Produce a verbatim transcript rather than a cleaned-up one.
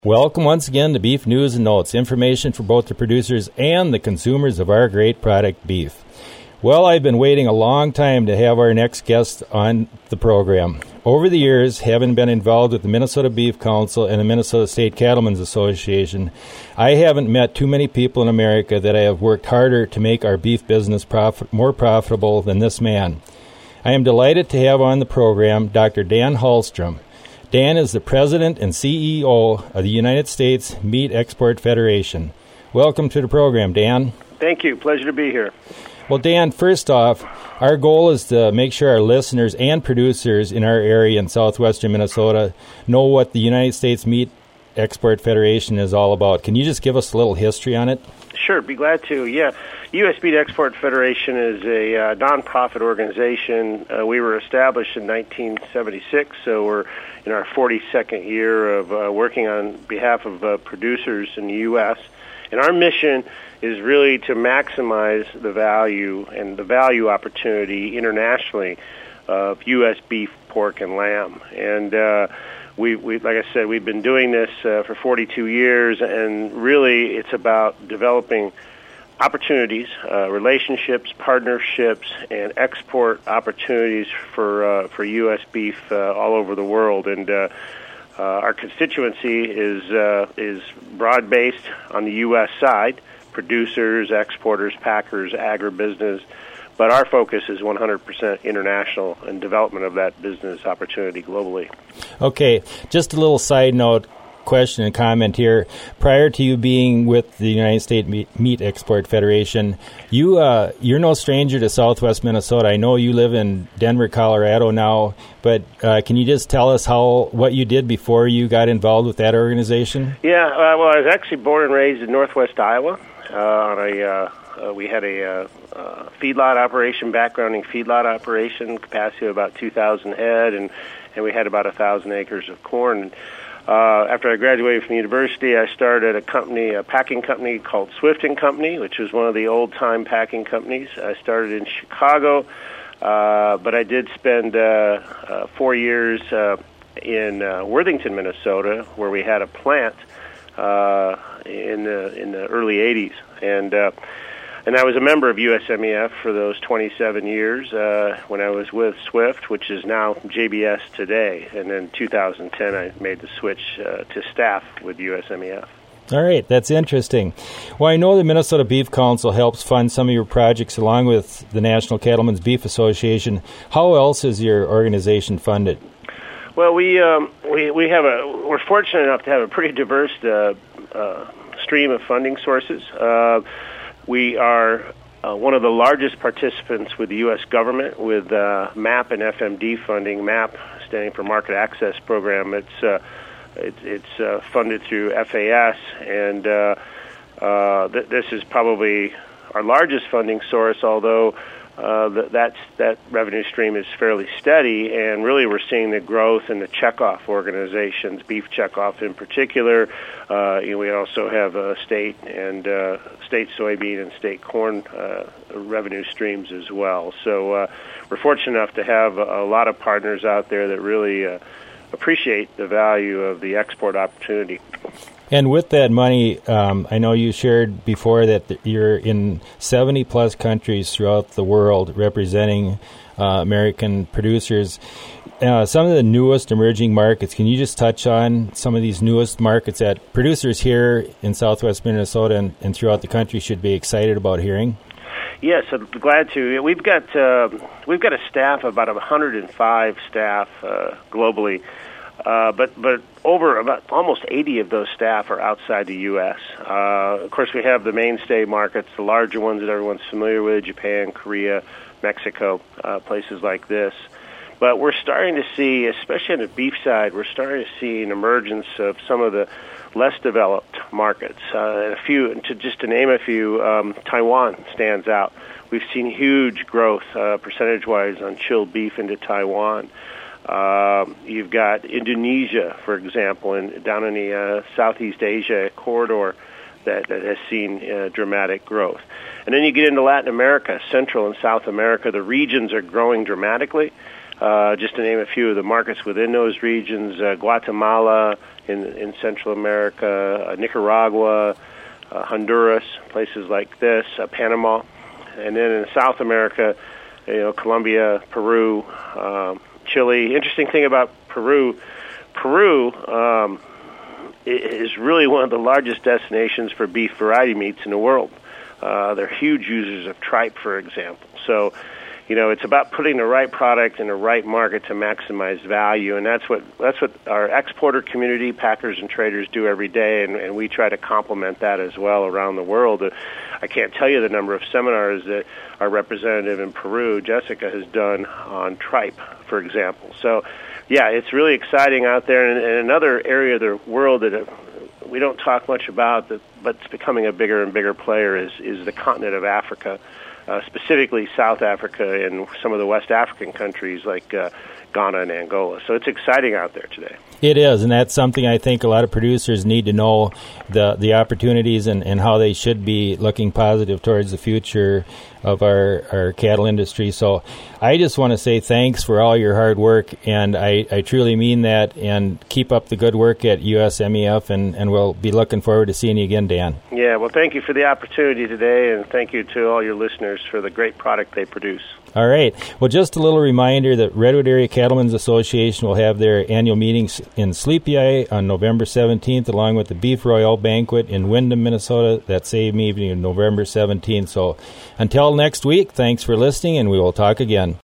Welcome once again to Beef News and Notes, information for both the producers and the consumers of our great product, beef. Well, I've been waiting a long time to have our next guest on the program. Over the years, having been involved with the Minnesota Beef Council and the Minnesota State Cattlemen's Association, I haven't met too many people in America that I have worked harder to make our beef business profit, more profitable than this man. I am delighted to have on the program Doctor Dan Hallstrom. Dan is the president and C E O of the United States Meat Export Federation. Welcome to the program, Dan. Thank you. Pleasure to be here. Well, Dan, first off, our goal is to make sure our listeners and producers in our area in southwestern Minnesota know what the United States Meat Export Federation is all about. Can you just give us a little history on it? Sure, be glad to. Yeah, U S Meat Export Federation is a uh, nonprofit organization. Uh, we were established in nineteen seventy-six, so we're in our forty-second year of uh, working on behalf of uh, producers in the U S And our mission is really to maximize the value and the value opportunity internationally of U S beef, pork, and lamb. And uh, we, we, like I said, we've been doing this uh, for forty-two years, and really it's about developing opportunities, uh, relationships, partnerships, and export opportunities for uh, for U S beef uh, all over the world. And uh, uh, our constituency is uh, is broad-based on the U S side: producers, exporters, packers, agribusiness. But our focus is one hundred percent international and development of that business opportunity globally. Okay, just a little side note. Question and comment here. Prior to you being with the United States Meat Export Federation, you, uh, you're no stranger to Southwest Minnesota. I know you live in Denver, Colorado now, but uh, can you just tell us how what you did before you got involved with that organization? Yeah, uh, well, I was actually born and raised in Northwest Iowa. Uh, on a, uh, uh, we had a uh, uh, feedlot operation, backgrounding feedlot operation, capacity of about two thousand head, and, and we had about one thousand acres of corn. Uh, after I graduated from university, I started a company, a packing company called Swift and Company, which was one of the old-time packing companies. I started in Chicago, uh, but I did spend uh, uh, four years uh, in uh, Worthington, Minnesota, where we had a plant uh, in the in the early eighties, and uh, and I was a member of U S M E F for those twenty-seven years uh, when I was with Swift, which is now J B S today. And in two thousand ten, I made the switch uh, to staff with U S M E F. All right, that's interesting. Well, I know the Minnesota Beef Council helps fund some of your projects along with the National Cattlemen's Beef Association. How else is your organization funded? Well, we um, we we have a we're fortunate enough to have a pretty diverse uh, uh, stream of funding sources. Uh, We are uh, one of the largest participants with the U S government with uh, MAP and F M D funding. MAP standing for Market Access Program. It's uh, it, it's uh, funded through F A S, and uh, uh, th- this is probably our largest funding source. Although uh, th- that's that revenue stream is fairly steady, and really we're seeing the growth in the checkoff organizations, Beef Checkoff in particular. Uh, you know, we also have uh, state and uh, state soybean and state corn uh, revenue streams as well. So uh, we're fortunate enough to have a, a lot of partners out there that really uh, appreciate the value of the export opportunity. And with that money, um, I know you shared before that you're in seventy plus countries throughout the world representing uh, American producers. Uh, some of the newest emerging markets, can you just touch on some of these newest markets that producers here in southwest Minnesota and, and throughout the country should be excited about hearing? Yes, I'm glad to. We've got uh, we've got a staff of about one hundred five staff uh, globally, uh, but but over about almost eighty of those staff are outside the U S. Uh, of course, we have the mainstay markets, the larger ones that everyone's familiar with: Japan, Korea, Mexico, uh, places like this. But we're starting to see, especially on the beef side, we're starting to see an emergence of some of the less developed markets. Uh, a few, to just to name a few, um, Taiwan stands out. We've seen huge growth, uh, percentage-wise, on chilled beef into Taiwan. Uh, you've got Indonesia, for example, in, down in the uh, Southeast Asia corridor that, that has seen uh, dramatic growth. And then you get into Latin America, Central and South America. The regions are growing dramatically. Uh, just to name a few of the markets within those regions, uh, Guatemala, in, in Central America, uh, Nicaragua, uh, Honduras, places like this, uh, Panama. And then in South America, you know, Colombia, Peru, um, Chile. Interesting thing about Peru, Peru um, is really one of the largest destinations for beef variety meats in the world. Uh, they're huge users of tripe, for example. So, you know, it's about putting the right product in the right market to maximize value, and that's what that's what our exporter community, packers and traders, do every day, and, and we try to complement that as well around the world. Uh, I can't tell you the number of seminars that our representative in Peru, Jessica, has done on tripe, for example. So, yeah, it's really exciting out there, and, and another area of the world that uh, we don't talk much about, that, but it's becoming a bigger and bigger player, is, is the continent of Africa. Uh, specifically South Africa and some of the West African countries like uh, Ghana and Angola. So it's exciting out there today. It is, and that's something I think a lot of producers need to know, the the opportunities and, and how they should be looking positive towards the future of our, our cattle industry. So I just want to say thanks for all your hard work, and I, I truly mean that, and keep up the good work at U S M E F, and, and we'll be looking forward to seeing you again, Dan. Yeah, well, thank you for the opportunity today, and thank you to all your listeners for the great product they produce. All right. Well, just a little reminder that Redwood Area Cattlemen's Association will have their annual meetings in Sleepy Eye on November seventeenth, along with the Beef Royale Banquet in Windham, Minnesota, that same evening of November seventeenth. So until next week, thanks for listening, and we will talk again.